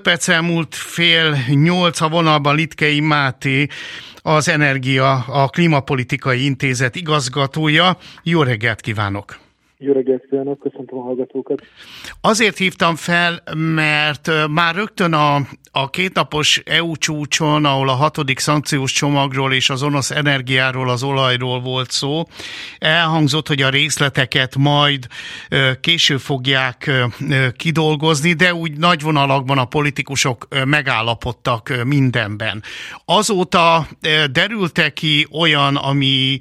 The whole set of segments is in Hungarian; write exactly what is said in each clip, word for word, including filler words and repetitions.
perc elmúlt fél nyolc, a vonalban Litkei Máté, az Energia, a Klímapolitikai Intézet igazgatója. Jó reggelt kívánok! Jó reggelt kívánok, köszöntöm a hallgatókat! Azért hívtam fel, mert már rögtön a, a kétnapos é u csúcson, ahol a hatodik szankciós csomagról és az orosz energiáról, az olajról volt szó, elhangzott, hogy a részleteket majd később fogják kidolgozni, de úgy nagy vonalakban a politikusok megállapodtak mindenben. Azóta derült ki olyan, ami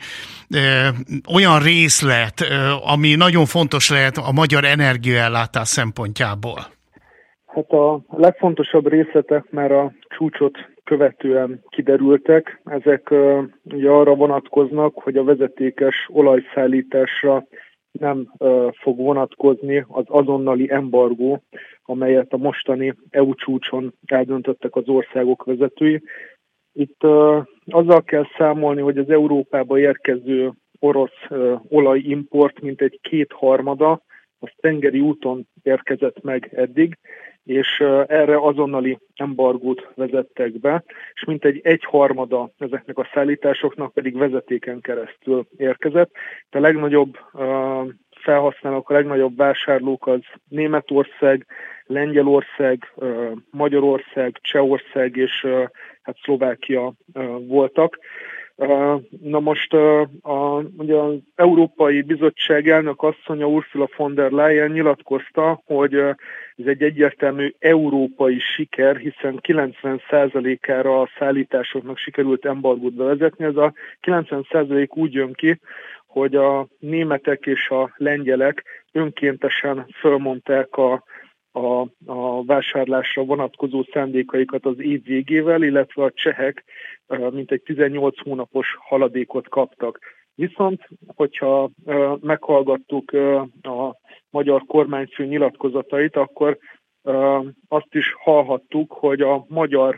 olyan részlet, ami nagyon fontos lehet a magyar energiaellátás szempontjából? Hát a legfontosabb részletek már a csúcsot követően kiderültek. Ezek uh, ugye arra vonatkoznak, hogy a vezetékes olajszállításra nem uh, fog vonatkozni az azonnali embargó, amelyet a mostani é u csúcson eldöntöttek az országok vezetői. Itt uh, azzal kell számolni, hogy az Európába érkező orosz uh, olajimport mintegy kétharmada az tengeri úton érkezett meg eddig, és uh, erre azonnali embargót vezettek be, és mintegy egyharmada ezeknek a szállításoknak pedig vezetéken keresztül érkezett. De a legnagyobb uh, felhasználók, a legnagyobb vásárlók az Németország, Lengyelország, uh, Magyarország, Csehország és uh, hát Szlovákia uh, voltak. Uh, na most uh, a, ugye az Európai Bizottság elnök asszonya Ursula von der Leyen nyilatkozta, hogy uh, ez egy egyértelmű európai siker, hiszen kilencven százalékára a szállításoknak sikerült embargót bevezetni. Ez a kilencven százalék úgy jön ki, hogy a németek és a lengyelek önkéntesen fölmondták a A, a vásárlásra vonatkozó szándékaikat az év végével, illetve a csehek mintegy tizennyolc hónapos haladékot kaptak. Viszont, hogyha meghallgattuk a magyar kormányfő nyilatkozatait, akkor azt is hallhattuk, hogy a magyar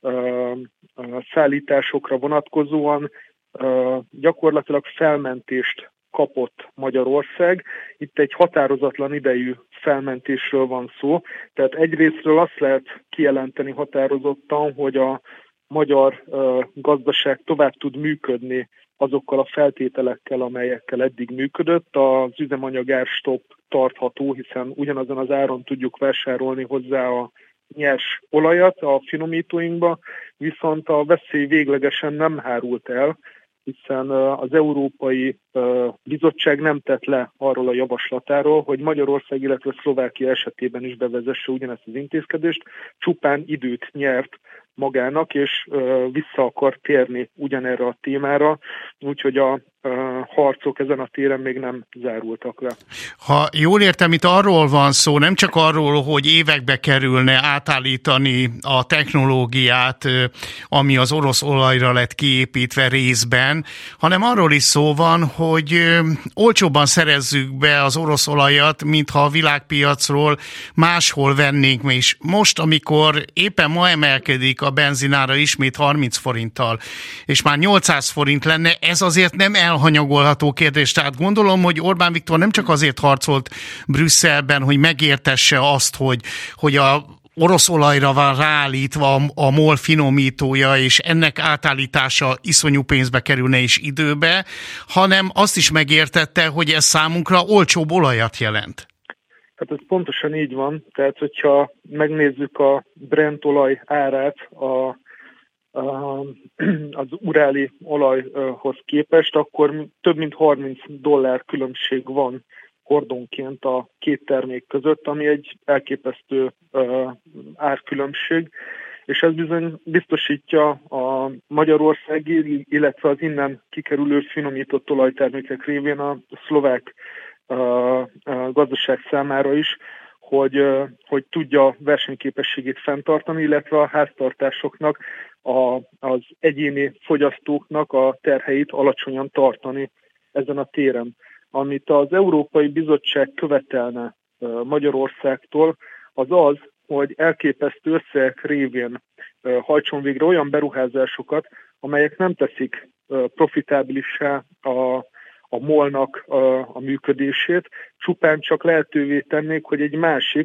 szállításokra vonatkozóan gyakorlatilag felmentést kapott Magyarország. Itt egy határozatlan idejű felmentésről van szó. Tehát egyrésztről azt lehet kijelenteni határozottan, hogy a magyar uh, gazdaság tovább tud működni azokkal a feltételekkel, amelyekkel eddig működött. Az üzemanyag árstopp tartható, hiszen ugyanazon az áron tudjuk vásárolni hozzá a nyers olajat a finomítóinkba, viszont a veszély véglegesen nem hárult el, hiszen az Európai Bizottság nem tett le arról a javaslatáról, hogy Magyarország, illetve Szlovákia esetében is bevezesse ugyanezt az intézkedést, csupán időt nyert magának, és vissza akar térni ugyanerre a témára, úgyhogy a harcok ezen a téren még nem zárultak le. Ha jól értem, itt arról van szó, nem csak arról, hogy évekbe kerülne átállítani a technológiát, ami az orosz olajra lett kiépítve részben, hanem arról is szó van, hogy olcsóbban szerezzük be az orosz olajat, mintha a világpiacról máshol vennénk mi is. Most, amikor éppen ma emelkedik a benzinára ismét harminc forinttal, és már nyolcszáz forint lenne, ez azért nem elhanyagolható kérdés. Tehát gondolom, hogy Orbán Viktor nem csak azért harcolt Brüsszelben, hogy megértesse azt, hogy, hogy a orosz olajra van ráállítva a MOL finomítója, és ennek átállítása iszonyú pénzbe kerülne és időbe, hanem azt is megértette, hogy ez számunkra olcsóbb olajat jelent. Hát ez pontosan így van. Tehát, hogyha megnézzük a Brent olaj árát a az uráli olajhoz képest, akkor több mint harminc dollár különbség van hordonként a két termék között, ami egy elképesztő árkülönbség, és ez bizony biztosítja a magyarországi, illetve az innen kikerülő finomított olajtermékek révén a szlovák gazdaság számára is, hogy, hogy tudja versenyképességét fenntartani, illetve a háztartásoknak, a, az egyéni fogyasztóknak a terheit alacsonyan tartani ezen a téren. Amit az Európai Bizottság követelne Magyarországtól, az az, hogy elképesztő összegek révén hajtson végre olyan beruházásokat, amelyek nem teszik profitábilissá a a MOL-nak a, a működését, csupán csak lehetővé tennék, hogy egy másik,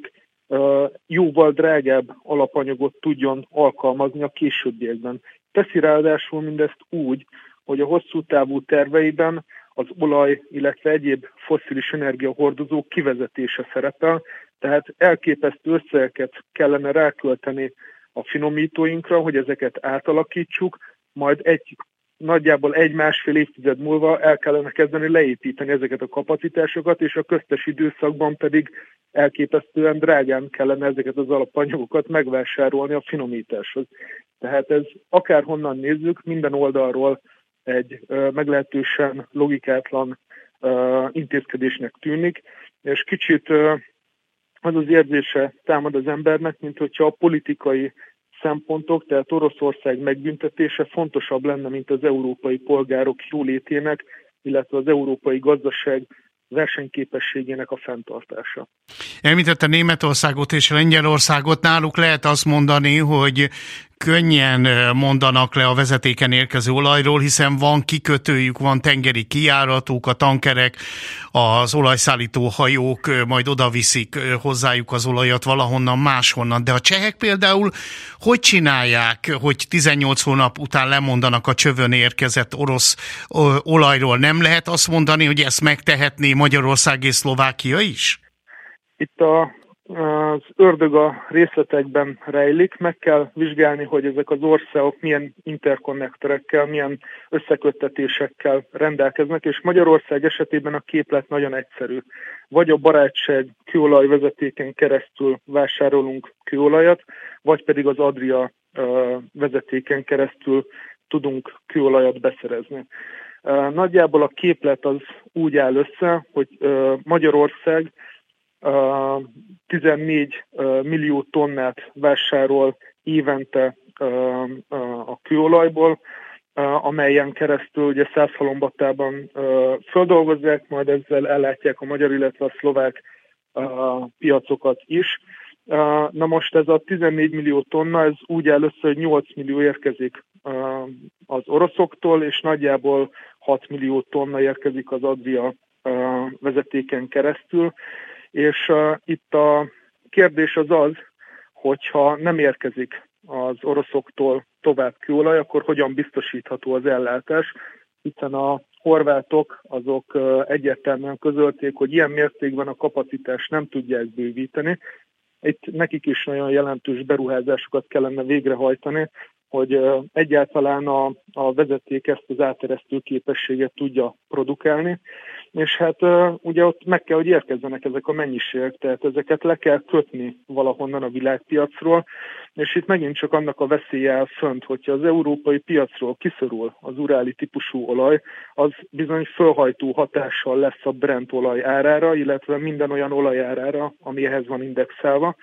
jóval drágább alapanyagot tudjon alkalmazni a későbbiekben. Teszi ráadásul mindezt úgy, hogy a hosszú távú terveiben az olaj, illetve egyéb fosszilis energiahordozók kivezetése szerepel, tehát elképesztő összegeket kellene rákölteni a finomítóinkra, hogy ezeket átalakítsuk, majd egy nagyjából egy-másfél évtized múlva el kellene kezdeni leépíteni ezeket a kapacitásokat, és a köztes időszakban pedig elképesztően drágán kellene ezeket az alapanyagokat megvásárolni a finomításhoz. Tehát ez akárhonnan nézzük, minden oldalról egy uh, meglehetősen logikátlan uh, intézkedésnek tűnik, és kicsit uh, az az érzése támad az embernek, mint hogyha a politikai szempontok, tehát Oroszország megbüntetése fontosabb lenne, mint az európai polgárok jólétének, illetve az európai gazdaság versenyképességének a fenntartása. Említette Németországot és Lengyelországot, náluk lehet azt mondani, hogy könnyen mondanak le a vezetéken érkező olajról, hiszen van kikötőjük, van tengeri kijáratuk, a tankerek, az olajszállító hajók majd odaviszik hozzájuk az olajat valahonnan máshonnan. De a csehek például hogy csinálják, hogy tizennyolc hónap után lemondanak a csövön érkezett orosz olajról? Nem lehet azt mondani, hogy ezt megtehetné Magyarország és Szlovákia is? Itt a Az ördög a részletekben rejlik, meg kell vizsgálni, hogy ezek az országok milyen interkonnektorekkel, milyen összeköttetésekkel rendelkeznek, és Magyarország esetében a képlet nagyon egyszerű. Vagy a barátság kőolajvezetéken keresztül vásárolunk kőolajat, vagy pedig az Adria vezetéken keresztül tudunk kőolajat beszerezni. Nagyjából a képlet az úgy áll össze, hogy Magyarország tizennégy millió tonnát vásárol évente a kőolajból, amelyen keresztül ugye Szászhalombattában földolgozzák, majd ezzel ellátják a magyar, illetve a szlovák piacokat is. Na most ez a tizennégy millió tonna, ez úgy áll össze, hogy nyolc millió érkezik az oroszoktól, és nagyjából hat millió tonna érkezik az Adria vezetéken keresztül. És uh, itt a kérdés az az, hogyha nem érkezik az oroszoktól tovább kőolaj, akkor hogyan biztosítható az ellátás, hiszen a horvátok azok uh, egyértelműen közölték, hogy ilyen mértékben a kapacitást nem tudják bővíteni. Itt nekik is nagyon jelentős beruházásokat kellene végrehajtani, hogy uh, egyáltalán a, a vezeték ezt az áteresztő képességet tudja produkálni. És hát ugye ott meg kell, hogy érkezzenek ezek a mennyiségek, tehát ezeket le kell kötni valahonnan a világpiacról, és itt megint csak annak a veszélye áll fönt, hogyha az európai piacról kiszorul az uráli típusú olaj, az bizony fölhajtó hatással lesz a Brent olaj árára, illetve minden olyan olaj árára, ami ehhez van indexálva,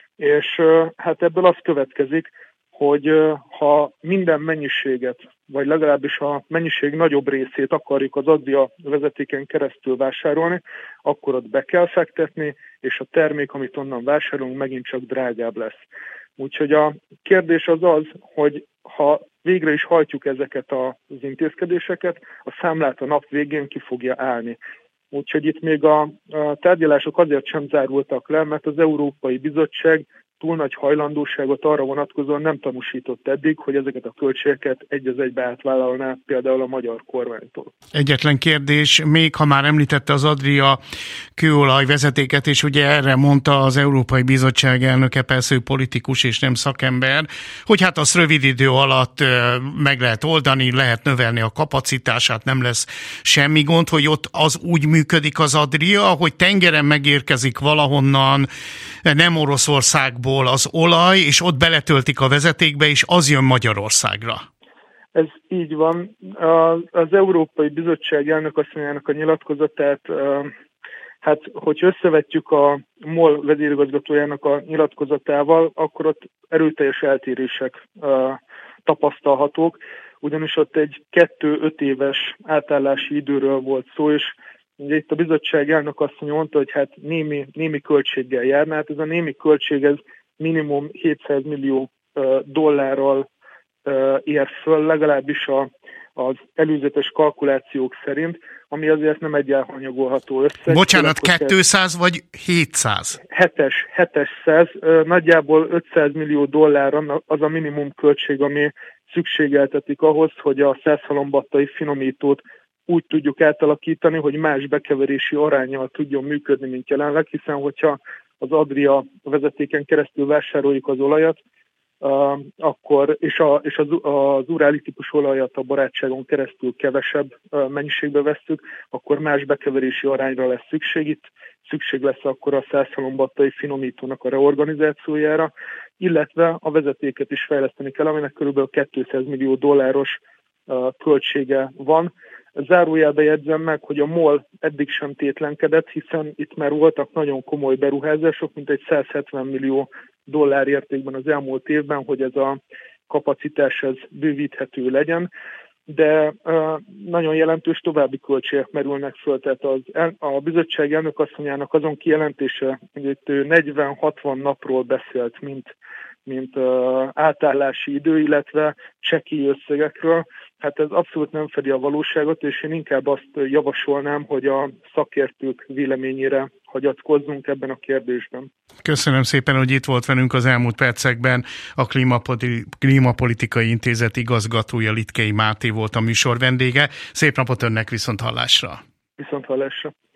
és hát ebből az következik, hogy ha minden mennyiséget, vagy legalábbis a mennyiség nagyobb részét akarjuk az Adria vezetéken keresztül vásárolni, akkor ott be kell fektetni, és a termék, amit onnan vásárolunk, megint csak drágább lesz. Úgyhogy a kérdés az az, hogy ha végre is hajtjuk ezeket az intézkedéseket, a számlát a nap végén ki fogja állni. Úgyhogy itt még a, a tárgyalások azért sem zárultak le, mert az Európai Bizottság túl nagy hajlandóságot arra vonatkozóan nem tanúsított eddig, hogy ezeket a költségeket egy az egybe átvállalná például a magyar kormánytól. Egyetlen kérdés, még ha már említette az Adria kőolaj vezetéket, és ugye erre mondta az Európai Bizottság elnöke, persze ő politikus és nem szakember, hogy hát azt rövid idő alatt meg lehet oldani, lehet növelni a kapacitását, nem lesz semmi gond, hogy ott az úgy működik az Adria, hogy tengeren megérkezik valahonnan, nem Oroszországból az olaj, és ott beletöltik a vezetékbe, és az jön Magyarországra. Ez így van. Az Európai Bizottság elnökasszonyának a nyilatkozatát, hát hogyha összevetjük a MOL vezérigazgatójának a nyilatkozatával, akkor ott erőteljes eltérések tapasztalhatók, ugyanis ott egy kettő-öt éves átállási időről volt szó, és ugye itt a bizottság elnök azt mondta, hogy hát némi, némi költséggel járna, hát ez a némi költség ez minimum hétszáz millió dollárral ér föl, legalábbis a az előzetes kalkulációk szerint, ami azért nem egy elhanyagolható összeg. Bocsánat, kétszáz vagy hétszáz? hetes, hétszáz, nagyjából ötszáz millió dollár az a minimum költség, ami szükségeltetik ahhoz, hogy a százhalombattai finomítót úgy tudjuk átalakítani, hogy más bekeverési aránnyal tudjon működni, mint jelenleg, hiszen hogyha az Adria vezetéken keresztül vásároljuk az olajat, Uh, akkor, és, a, és az, az uráli típus olajat a barátságon keresztül kevesebb uh, mennyiségbe vesszük, akkor más bekeverési arányra lesz szükség. Itt szükség lesz akkor a százhalombattai finomítónak a reorganizációjára, illetve a vezetéket is fejleszteni kell, aminek kb. kétszáz millió dolláros uh, költsége van. Zárójelbe jegyzem meg, hogy a MOL eddig sem tétlenkedett, hiszen itt már voltak nagyon komoly beruházások, mint egy száz hetven millió dollár értékben az elmúlt évben, hogy ez a kapacitás ez bővíthető legyen, de uh, nagyon jelentős további költségek merülnek föl, tehát az, a bizottság elnökasszonyának azon kijelentése, hogy itt negyven-hatvan napról beszélt, mint, mint uh, átállási idő, illetve csekély összegekről. Hát ez abszolút nem fedi a valóságot, és én inkább azt javasolnám, hogy a szakértők véleményére hagyatkozzunk ebben a kérdésben. Köszönöm szépen, hogy itt volt velünk az elmúlt percekben. A Klímapolitikai Intézet igazgatója, Litkei Máté volt a műsor vendége. Szép napot önnek, viszont hallásra! Viszont hallásra!